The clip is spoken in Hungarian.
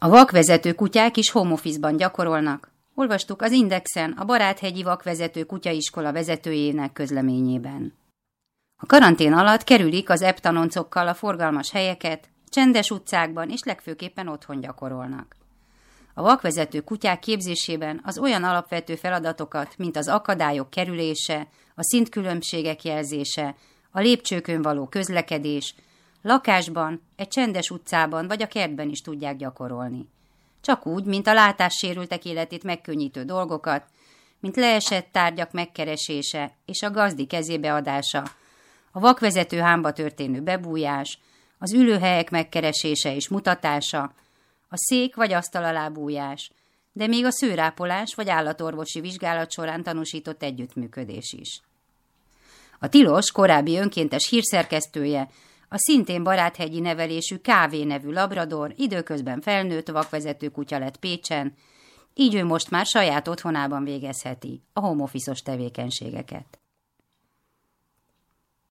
A vakvezető kutyák is home office-ban gyakorolnak. Olvastuk az Indexen a Baráthegyi Vakvezető Kutyaiskola vezetőjének közleményében. A karantén alatt kerülik az eptanoncokkal a forgalmas helyeket, csendes utcákban és legfőképpen otthon gyakorolnak. A vakvezető kutyák képzésében az olyan alapvető feladatokat, mint az akadályok kerülése, a szintkülönbségek jelzése, a lépcsőkön való közlekedés, lakásban, egy csendes utcában vagy a kertben is tudják gyakorolni. Csak úgy, mint a látássérültek életét megkönnyítő dolgokat, mint leesett tárgyak megkeresése és a gazdi kezébe adása, a vakvezető hámba történő bebújás, az ülőhelyek megkeresése és mutatása, a szék vagy asztal alá bújás, de még a szőrápolás vagy állatorvosi vizsgálat során tanúsított együttműködés is. A Tilos korábbi önkéntes hírszerkesztője, a szintén baráthegyi nevelésű Kávé nevű labrador időközben felnőtt vakvezető kutya lett Pécsen, így ő most már saját otthonában végezheti a home office-os tevékenységeket.